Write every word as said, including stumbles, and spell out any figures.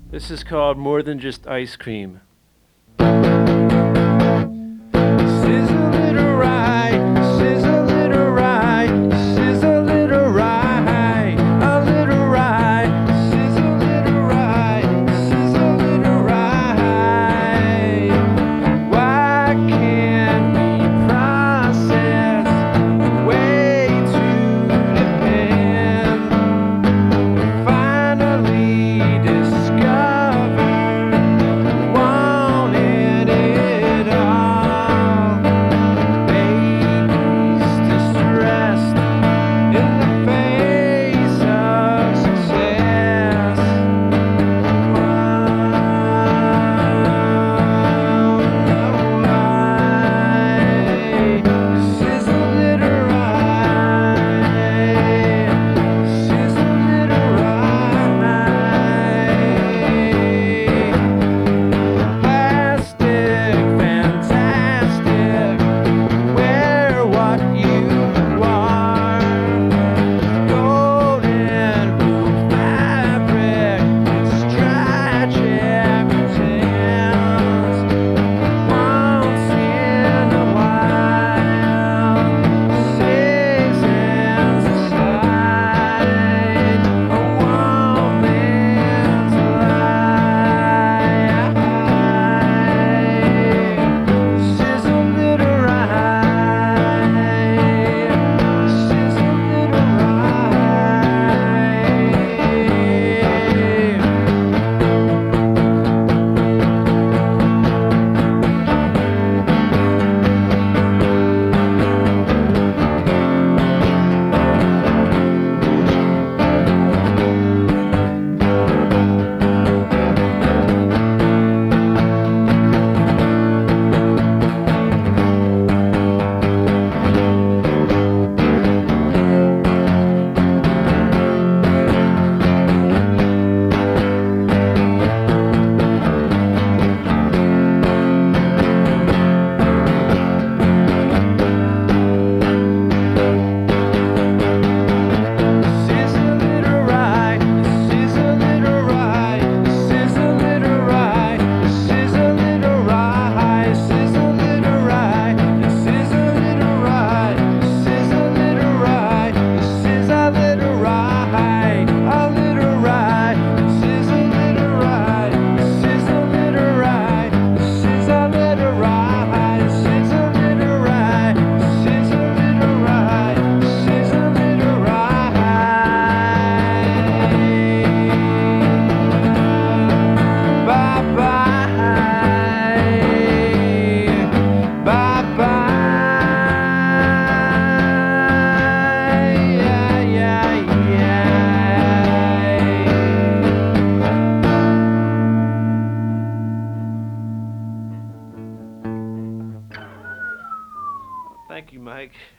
This is called More Than Just Ice Cream. Sizzle little rye, sizzle little rye, sizzle little rye, a little rye, sizzle little rye, sizzle little rye. Why can't we process the way to depend? Finally discovered wanted it all. Babies distressed in the face of success. Sizzle little rye, sizzle little rye. Plastic, fantastic, wear what you are. Golden blue fabric, it's tragic tense. Once in a while, seasons aside, a woman's life. Sizzle little rye, sizzle little rye. Sizzle little rye, sizzle little rye, sizzle little rye, sizzle little rye, sizzle little rye, sizzle little rye, sizzle little rye, sizzle little rye, a little rye, sizzle little rye, sizzle little rye, sizzle little rye, sizzle little rye, sizzle little rye, sizzle little rye. Bye bye, bye bye, yeah, yeah, yeah. Thank you, Mike.